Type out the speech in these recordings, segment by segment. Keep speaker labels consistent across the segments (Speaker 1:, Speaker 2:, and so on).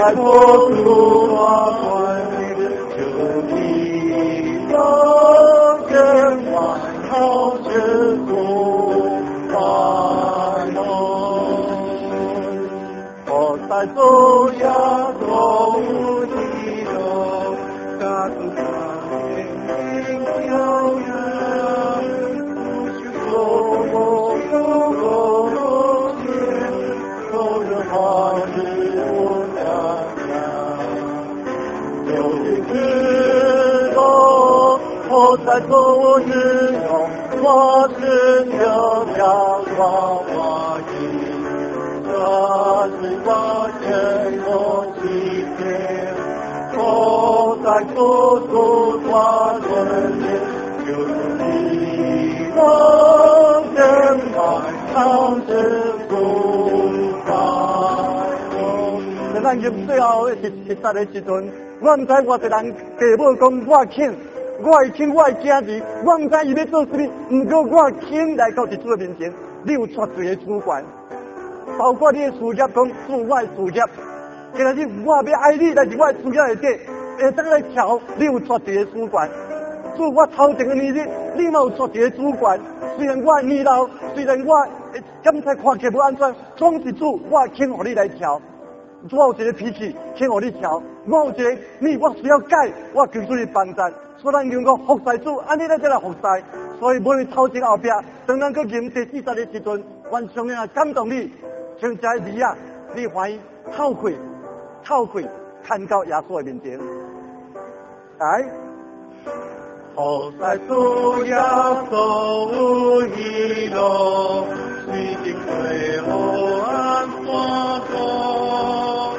Speaker 1: 在国土华冠的救你让人万好之故繁荣。我在主亚走你路，大地上天飘扬，不许说我不天，口的话是我良良，有一日落，我在主之中，我是有阳光花语。这是我天国体贴，我在主主华人间，就是你让人满堂之故繁荣。在咱入最后的13的时阵，我唔知偌侪人父母讲我肯，我会请我的囝儿，我唔知伊要做什么，不过我肯来到主的面前，你有绝对的主权。包括你的事业，讲主我的事业，今日我要爱你，但是我的事业内底会当来调，你有绝对的主权。主我头前的年日，你嘛有绝对的主权。虽然我年老，虽然我检测看起来不安全，总是主我肯互你来调。我有一个脾气，肯互你调；我有一个我需要改，我求主你帮助。所以咱用个服侍主，安尼咱才来服侍。所以无论头前后壁，当咱去吟第40的时阵，愿上帝感动你。像这字啊，你欢喜透气，看到耶稣的面前，来，后在主耶稣一路，水晶对我安花光，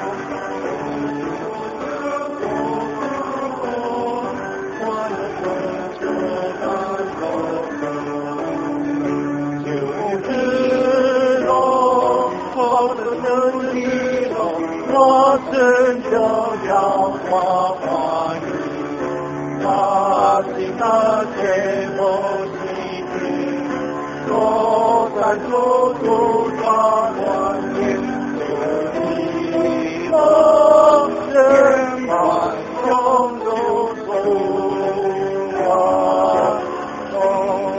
Speaker 1: 我的手就难我的生命中，我真就要花花语，他心那切莫西听，我在主主抓关键，你我人满永入主华中。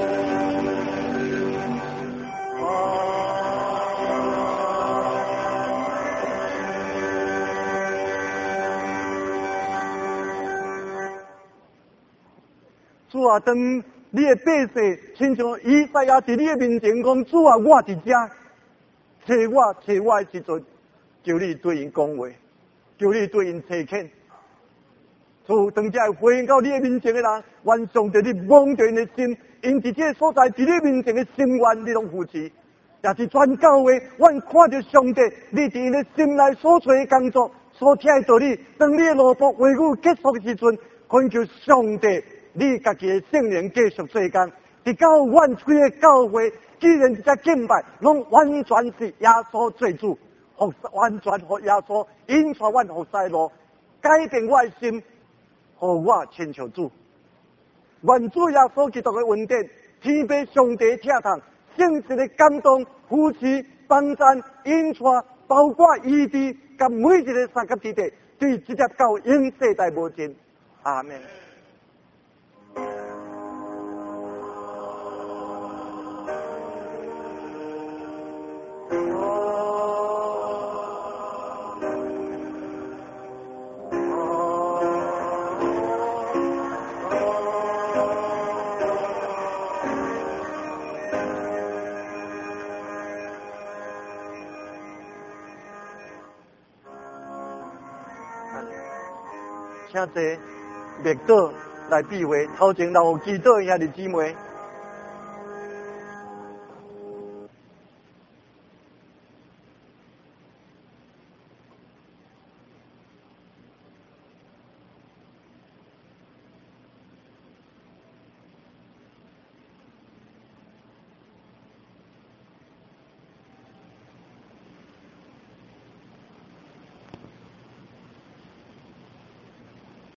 Speaker 1: 主啊，当你的百姓亲像以赛亚伫你的面前讲，主啊，我伫这，找我的时阵，求你对因讲话，求你对因提恳。主，当这回应到你的面前的人，愿上帝你蒙着因的心，因伫这个所在，伫你面前的心愿，你拢扶持。也是全教会，阮看到上帝，你伫因的心内所做的工作，所听的道理，当你的劳碌话语结束的时阵，恳求上帝。你家己的圣灵继续做工，伫到阮开的教会，既然这敬拜，拢完全是耶稣做主，完全互耶稣引带阮服侍路，改变我的心，互我亲像主。愿主耶稣基督的恩典，天父上帝的疼痛，圣神的感动，扶持、帮助、引带，包括医治，甲每一个三级之地，对直接到永世代无尽。阿门。请坐，灭倒来避讳，头前老祈祷兄弟姊妹。